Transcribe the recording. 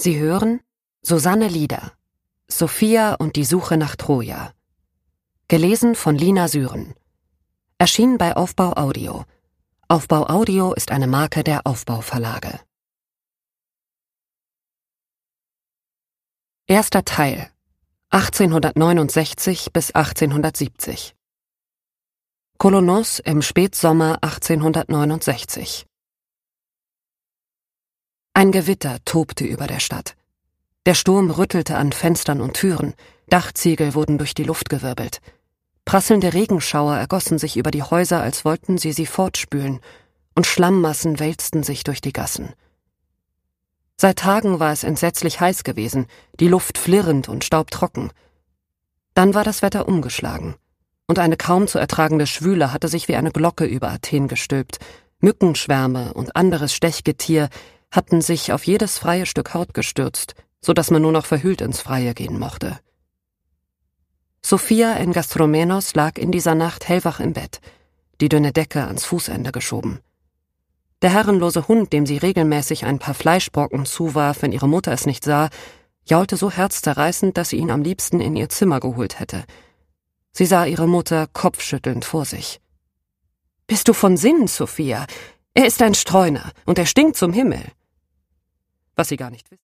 Sie hören Susanne Lieder, Sophia und die Suche nach Troja. Gelesen von Lina Süren. Erschienen bei Aufbau Audio. Aufbau Audio ist eine Marke der Aufbau Verlage. Erster Teil 1869 bis 1870. Kolonos im Spätsommer 1869. Ein Gewitter tobte über der Stadt. Der Sturm rüttelte an Fenstern und Türen, Dachziegel wurden durch die Luft gewirbelt. Prasselnde Regenschauer ergossen sich über die Häuser, als wollten sie fortspülen, und Schlammmassen wälzten sich durch die Gassen. Seit Tagen war es entsetzlich heiß gewesen, die Luft flirrend und staubtrocken. Dann war das Wetter umgeschlagen, und eine kaum zu ertragende Schwüle hatte sich wie eine Glocke über Athen gestülpt. Mückenschwärme und anderes Stechgetier hatten sich auf jedes freie Stück Haut gestürzt, so dass man nur noch verhüllt ins Freie gehen mochte. Sophia in Gastromenos lag in dieser Nacht hellwach im Bett, die dünne Decke ans Fußende geschoben. Der herrenlose Hund, dem sie regelmäßig ein paar Fleischbrocken zuwarf, wenn ihre Mutter es nicht sah, jaulte so herzzerreißend, dass sie ihn am liebsten in ihr Zimmer geholt hätte. Sie sah ihre Mutter kopfschüttelnd vor sich. »Bist du von Sinnen, Sophia? Er ist ein Streuner, und er stinkt zum Himmel.« Was sie gar nicht wusste.